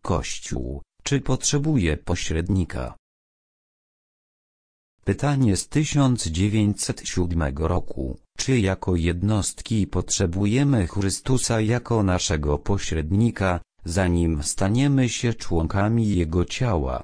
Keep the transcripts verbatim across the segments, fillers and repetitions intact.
Kościół, czy potrzebuje pośrednika? Pytanie z tysiąc dziewięćset siódmego roku. Czy jako jednostki potrzebujemy Chrystusa jako naszego pośrednika, zanim staniemy się członkami Jego ciała?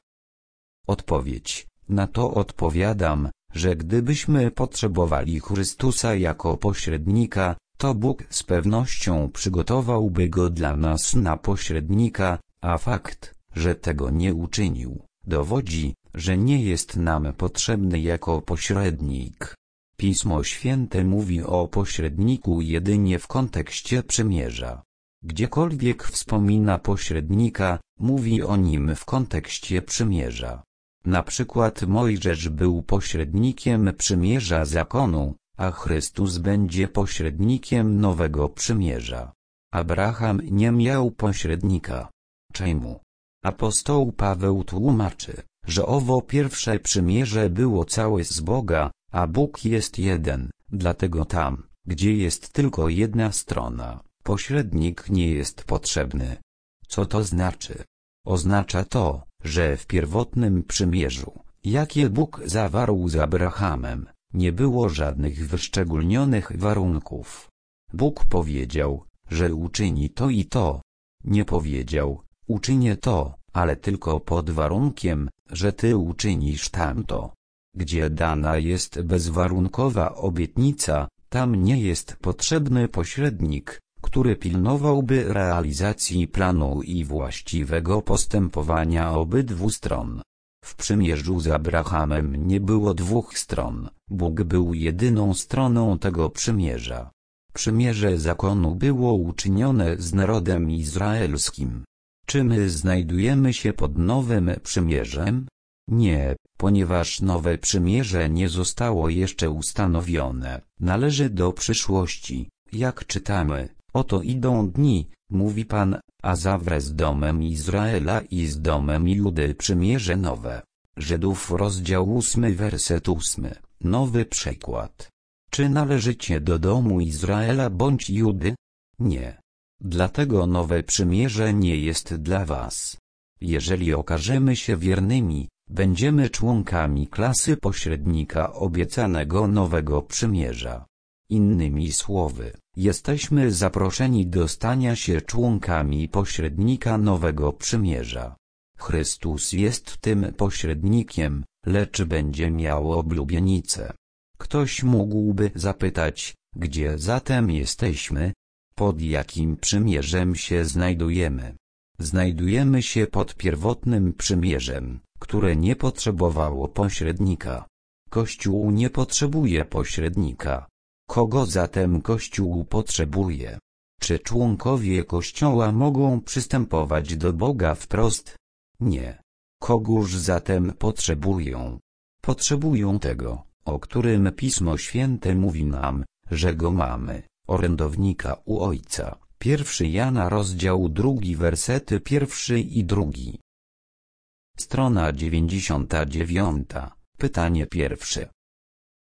Odpowiedź na to odpowiadam, że gdybyśmy potrzebowali Chrystusa jako pośrednika, to Bóg z pewnością przygotowałby Go dla nas na pośrednika, a fakt, że tego nie uczynił, dowodzi, że nie jest nam potrzebny jako pośrednik. Pismo Święte mówi o pośredniku jedynie w kontekście przymierza. Gdziekolwiek wspomina pośrednika, mówi o nim w kontekście przymierza. Na przykład Mojżesz był pośrednikiem przymierza zakonu, a Chrystus będzie pośrednikiem nowego przymierza. Abraham nie miał pośrednika. Czemu? Apostoł Paweł tłumaczy, że owo pierwsze przymierze było całe z Boga, a Bóg jest jeden, dlatego tam, gdzie jest tylko jedna strona, pośrednik nie jest potrzebny. Co to znaczy? Oznacza to, że w pierwotnym przymierzu, jakie Bóg zawarł z Abrahamem, nie było żadnych wyszczególnionych warunków. Bóg powiedział, że uczyni to i to. Nie powiedział, uczynię to, ale tylko pod warunkiem, że ty uczynisz tamto. Gdzie dana jest bezwarunkowa obietnica, tam nie jest potrzebny pośrednik, który pilnowałby realizacji planu i właściwego postępowania obydwu stron. W przymierzu z Abrahamem nie było dwóch stron, Bóg był jedyną stroną tego przymierza. Przymierze zakonu było uczynione z narodem izraelskim. Czy my znajdujemy się pod nowym przymierzem? Nie, ponieważ nowe przymierze nie zostało jeszcze ustanowione, należy do przyszłości. Jak czytamy, oto idą dni, mówi Pan, a zawrę z domem Izraela i z domem Judy przymierze nowe. Żydów rozdział ósmy werset ósmy, nowy przekład. Czy należycie do domu Izraela bądź Judy? Nie. Dlatego nowe przymierze nie jest dla was. Jeżeli okażemy się wiernymi, będziemy członkami klasy pośrednika obiecanego nowego przymierza. Innymi słowy, jesteśmy zaproszeni do stania się członkami pośrednika nowego przymierza. Chrystus jest tym pośrednikiem, lecz będzie miał oblubienicę. Ktoś mógłby zapytać, gdzie zatem jesteśmy? Pod jakim przymierzem się znajdujemy? Znajdujemy się pod pierwotnym przymierzem, które nie potrzebowało pośrednika. Kościół nie potrzebuje pośrednika. Kogo zatem Kościół potrzebuje? Czy członkowie Kościoła mogą przystępować do Boga wprost? Nie. Kogóż zatem potrzebują? Potrzebują tego, o którym Pismo Święte mówi nam, że go mamy, orędownika u Ojca. Pierwszy Jana rozdział drugi wersety pierwszy i drugi. Strona dziewięćdziesiąta dziewiąta. Pytanie pierwsze.